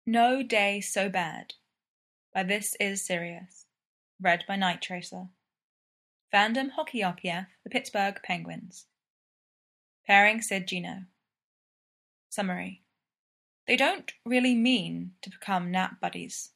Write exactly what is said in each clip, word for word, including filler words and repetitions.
No Day So Bad by This Is Serious. Read by Night Tracer. Fandom Hockey R P F, the Pittsburgh Penguins. Pairing Sid Gino. Summary. They don't really mean to become nap buddies.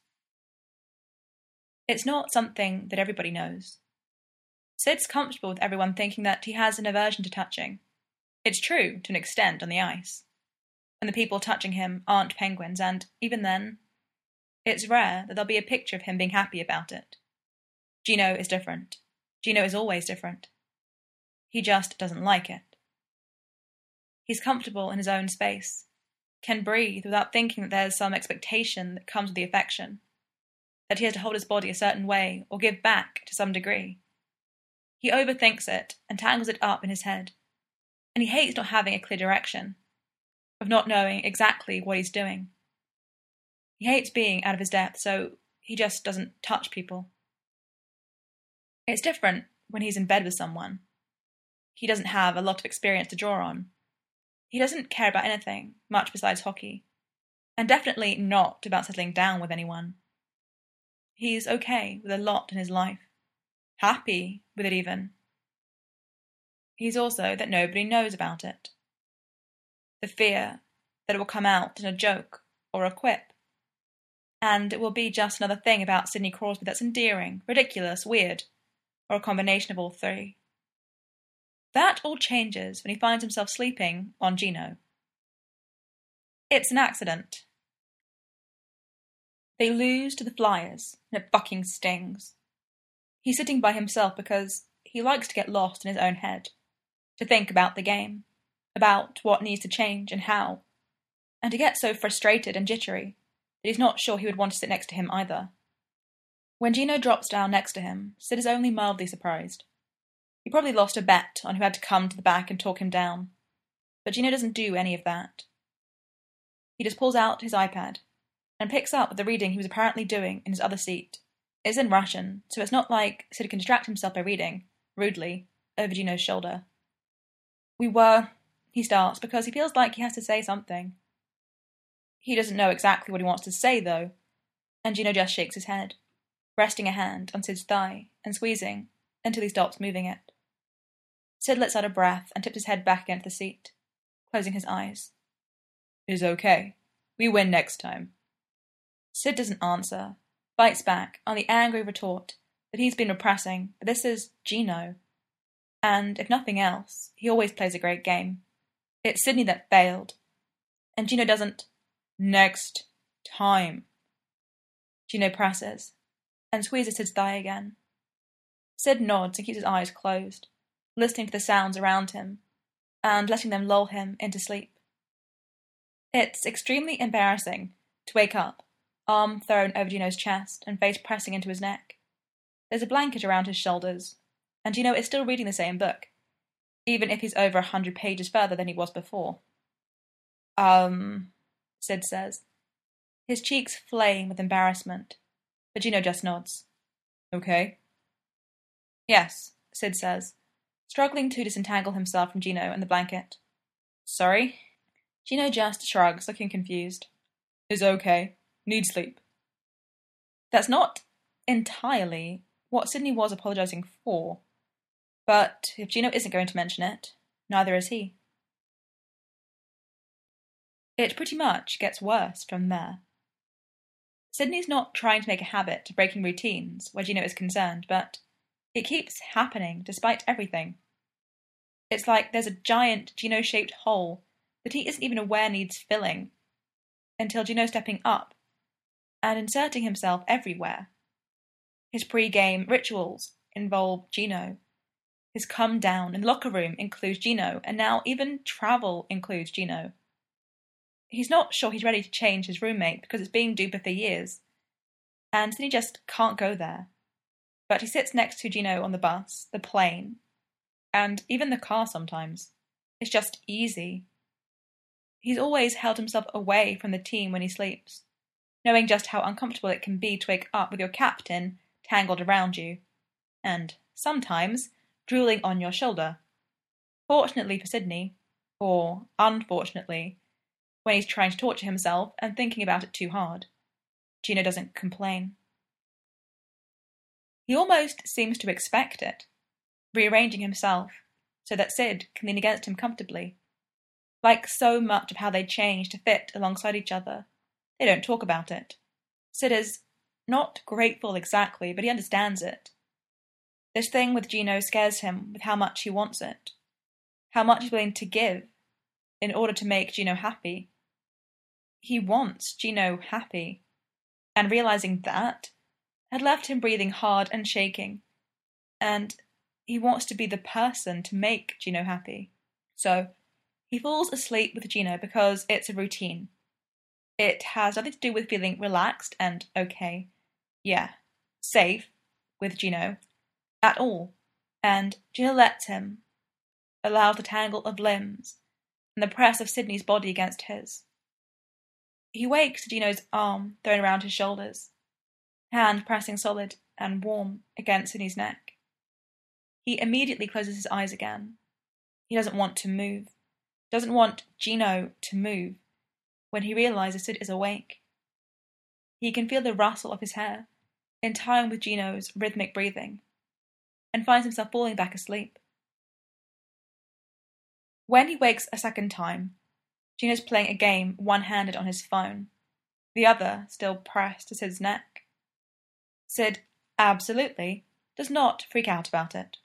It's not something that everybody knows. Sid's comfortable with everyone thinking that he has an aversion to touching. It's true, to an extent, on the ice. And the people touching him aren't penguins, and, even then, it's rare that there'll be a picture of him being happy about it. Gino is different. Gino is always different. He just doesn't like it. He's comfortable in his own space, can breathe without thinking that there's some expectation that comes with the affection, that he has to hold his body a certain way or give back to some degree. He overthinks it and tangles it up in his head, and he hates not having a clear direction, of not knowing exactly what he's doing. He hates being out of his depth, so he just doesn't touch people. It's different when he's in bed with someone. He doesn't have a lot of experience to draw on. He doesn't care about anything, much besides hockey, and definitely not about settling down with anyone. He's okay with a lot in his life, happy with it even. He's also that nobody knows about it. The fear that it will come out in a joke or a quip, and it will be just another thing about Sidney Crosby that's endearing, ridiculous, weird, or a combination of all three. That all changes when he finds himself sleeping on Gino. It's an accident. They lose to the Flyers, and it fucking stings. He's sitting by himself because he likes to get lost in his own head, to think about the game, about what needs to change and how, and to get so frustrated and jittery that he's not sure he would want to sit next to him either. When Gino drops down next to him, Sid is only mildly surprised. He probably lost a bet on who had to come to the back and talk him down, but Gino doesn't do any of that. He just pulls out his iPad and picks up the reading he was apparently doing in his other seat. It's in Russian, so it's not like Sid can distract himself by reading, rudely, over Gino's shoulder. We were, he starts, because he feels like he has to say something. He doesn't know exactly what he wants to say, though, and Gino just shakes his head, resting a hand on Sid's thigh and squeezing until he stops moving it. Sid lets out a breath and tips his head back against the seat, closing his eyes. It's okay. We win next time. Sid doesn't answer, bites back on the angry retort that he's been repressing, but this is Gino. And, if nothing else, he always plays a great game. It's Sidney that failed. And Gino doesn't. Next time. Gino presses and squeezes Sid's thigh again. Sid nods and keeps his eyes closed, listening to the sounds around him and letting them lull him into sleep. It's extremely embarrassing to wake up, arm thrown over Gino's chest and face pressing into his neck. There's a blanket around his shoulders, and Gino is still reading the same book, even if he's over a hundred pages further than he was before. Um, Sid says. His cheeks flame with embarrassment, but Gino just nods. Okay. Yes, Sid says, struggling to disentangle himself from Gino and the blanket. Sorry? Gino just shrugs, looking confused. Is okay. Need sleep. That's not entirely what Sidney was apologising for, but if Gino isn't going to mention it, neither is he. It pretty much gets worse from there. Sidney's not trying to make a habit of breaking routines where Gino is concerned, but it keeps happening despite everything. It's like there's a giant Gino-shaped hole that he isn't even aware needs filling, until Gino's stepping up and inserting himself everywhere. His pre-game rituals involve Gino. His come down in the locker room includes Gino, and now even travel includes Gino. He's not sure he's ready to change his roommate because it's been Duper for years, and then he just can't go there. But he sits next to Gino on the bus, the plane, and even the car sometimes. It's just easy. He's always held himself away from the team when he sleeps, knowing just how uncomfortable it can be to wake up with your captain tangled around you, and, sometimes, drooling on your shoulder. Fortunately for Sidney, or unfortunately, when he's trying to torture himself and thinking about it too hard. Gino doesn't complain. He almost seems to expect it, rearranging himself so that Sid can lean against him comfortably. Like so much of how they change to fit alongside each other, they don't talk about it. Sid is not grateful exactly, but he understands it. This thing with Gino scares him with how much he wants it, how much he's willing to give in order to make Gino happy. He wants Gino happy, and realizing that had left him breathing hard and shaking, and he wants to be the person to make Gino happy. So he falls asleep with Gino because it's a routine. It has nothing to do with feeling relaxed and okay, yeah, safe with Gino at all, and Gino lets him, allows the tangle of limbs and the press of Sydney's body against his. He wakes to Gino's arm thrown around his shoulders, hand pressing solid and warm against Sydney's neck. He immediately closes his eyes again. He doesn't want to move, doesn't want Gino to move when he realizes Sid is awake. He can feel the rustle of his hair in time with Gino's rhythmic breathing, and finds himself falling back asleep. When he wakes a second time, Gino's playing a game one-handed on his phone, the other still pressed to Sid's neck. Sid absolutely does not freak out about it.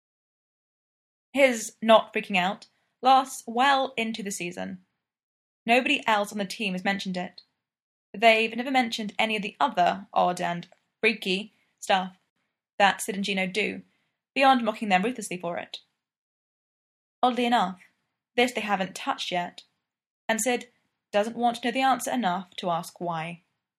His not freaking out lasts well into the season. Nobody else on the team has mentioned it. They've never mentioned any of the other odd and freaky stuff that Sid and Gino do, beyond mocking them ruthlessly for it. Oddly enough, this they haven't touched yet, and Sid doesn't want to know the answer enough to ask why.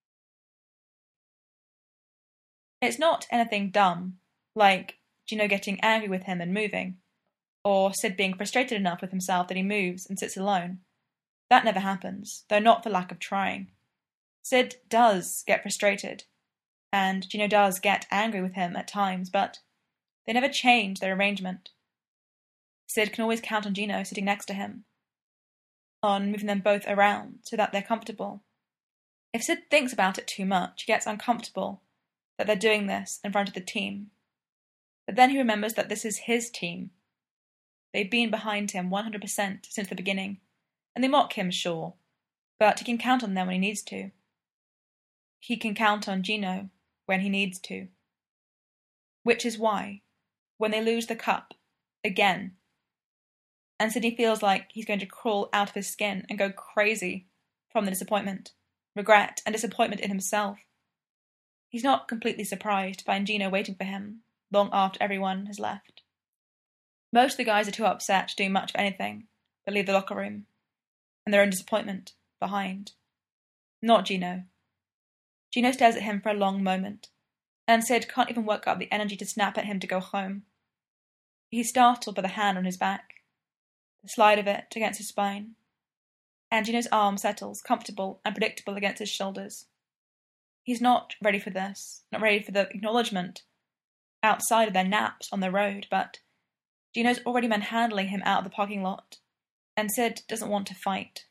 It's not anything dumb, like Gino getting angry with him and moving, or Sid being frustrated enough with himself that he moves and sits alone. That never happens, though not for lack of trying. Sid does get frustrated, and Gino does get angry with him at times, but they never change their arrangement. Sid can always count on Gino sitting next to him, on moving them both around so that they're comfortable. If Sid thinks about it too much, he gets uncomfortable that they're doing this in front of the team. But then he remembers that this is his team. They've been behind him one hundred percent since the beginning, and they mock him, sure, but he can count on them when he needs to. He can count on Gino when he needs to. Which is why, when they lose the cup, again, and Sydney feels like he's going to crawl out of his skin and go crazy from the disappointment, regret, and disappointment in himself, he's not completely surprised to find Gino waiting for him long after everyone has left. Most of the guys are too upset to do much of anything but leave the locker room and their own disappointment behind. Not Gino. Gino stares at him for a long moment, and Sid can't even work up the energy to snap at him to go home. He's startled by the hand on his back, the slide of it against his spine, and Gino's arm settles, comfortable and predictable against his shoulders. He's not ready for this, not ready for the acknowledgement outside of their naps on the road, but Gino's already manhandling him out of the parking lot, and Sid doesn't want to fight.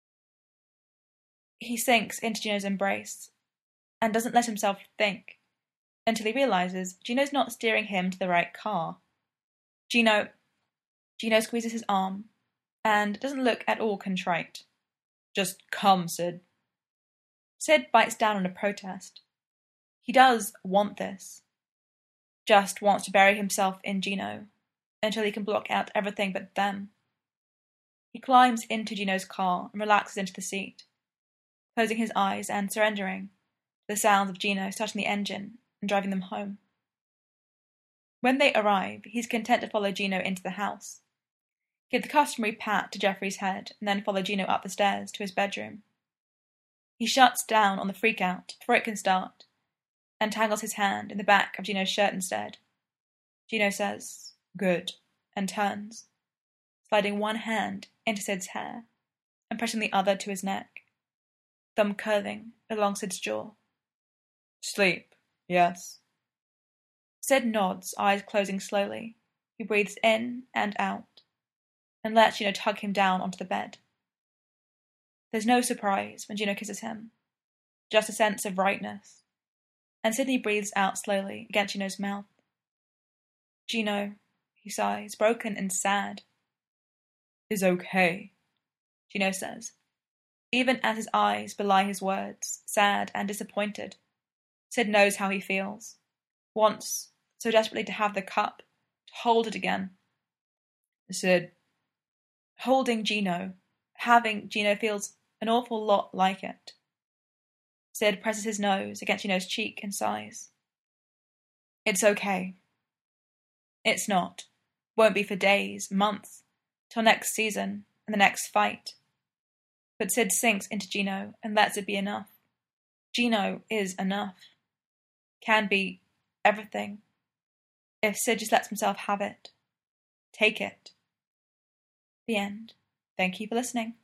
He sinks into Gino's embrace, and doesn't let himself think, until he realizes Gino's not steering him to the right car. Gino... Gino squeezes his arm, and doesn't look at all contrite. Just come, Sid. Sid bites down on a protest. He does want this. Just wants to bury himself in Gino, until he can block out everything but them. He climbs into Gino's car and relaxes into the seat, closing his eyes and surrendering to the sounds of Gino starting the engine and driving them home. When they arrive, he's content to follow Gino into the house, give the customary pat to Jeffrey's head, and then follow Gino up the stairs to his bedroom. He shuts down on the freak-out before it can start, and tangles his hand in the back of Gino's shirt instead. Gino says, "Good," and turns, sliding one hand into Sid's hair and pressing the other to his neck, thumb curving along Sid's jaw. "Sleep, yes?" Sid nods, eyes closing slowly. He breathes in and out, and lets Gino tug him down onto the bed. There's no surprise when Gino kisses him, just a sense of rightness, and Sydney breathes out slowly against Gino's mouth. Gino, he sighs, broken and sad. Is okay, Gino says, even as his eyes belie his words, sad and disappointed. Sid knows how he feels, wants so desperately to have the cup, to hold it again. Sid. Holding Gino, having Gino feels an awful lot like it. Sid presses his nose against Gino's cheek and sighs. It's okay. It's not. Won't be for days, months, till next season and the next fight. But Sid sinks into Gino and lets it be enough. Gino is enough. Can be everything. If Sid just lets himself have it. Take it. The end. Thank you for listening.